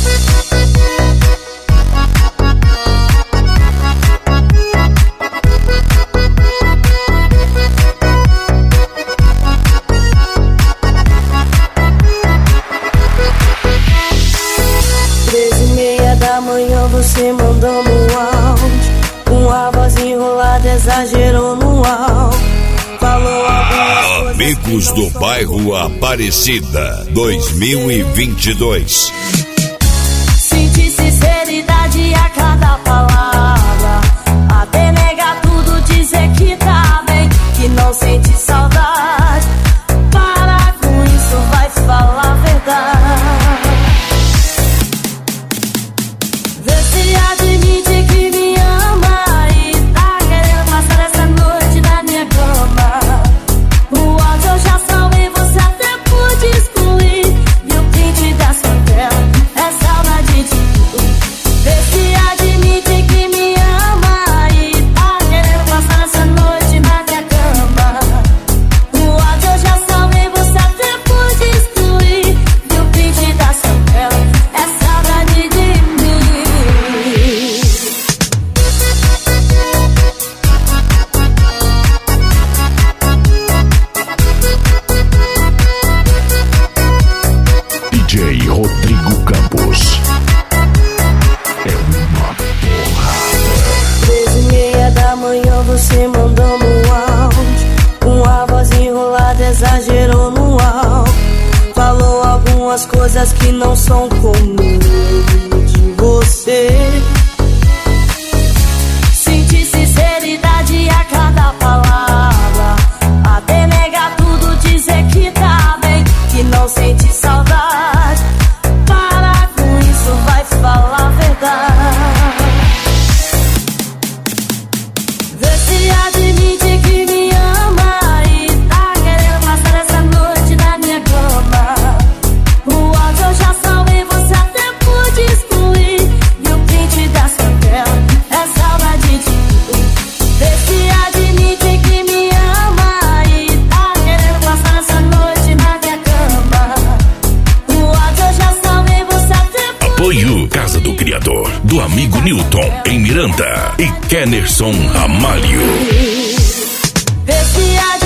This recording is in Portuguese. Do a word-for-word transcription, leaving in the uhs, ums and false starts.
Você mandou no áudio, com a voz enrolada, exagerou no áudio. Falou algumas Amigos do Bairro Aparecida dois mil e vinte e dois. Senti sinceridade a cada palavra, até negar tudo, dizer que tá bem, que não sente saudade. Para com isso, vai falar a verdade. Admite que me ama e tá querendo passar essa noite na minha cama. O áudio eu já salvei, você até pôde excluir. E o print da sua tela é saudade de tudo. Vê se admite que me ama e tá querendo passar essa noite na minha cama. O áudio eu já salvei, você até pôde excluir. E o print da sua tela é saudade de mim. D J Rodrigo Campos. É uma porrada. Três e meia da manhã você mandou no áudio, com a voz enrolada, exagerou no áudio. Falou algumas coisas que não são comuns de você. Senti sinceridade a cada palavra, até negar tudo, dizer que tá bem, que não sente saudade. Para com isso, vai falar a verdade. Vê se admite que me ama e tá querendo passar essa noite na minha cama. O áudio eu já salvei, você até pôde excluir. E o print da sua tela é saudade de tudo. Vê se admite que me ama e tá querendo passar essa noite na minha cama. O áudio eu já salvei, você até pôde. Apoio Casa do Criador, do amigo Newton, em Miranda, e Kennerson Ramalho. Vê se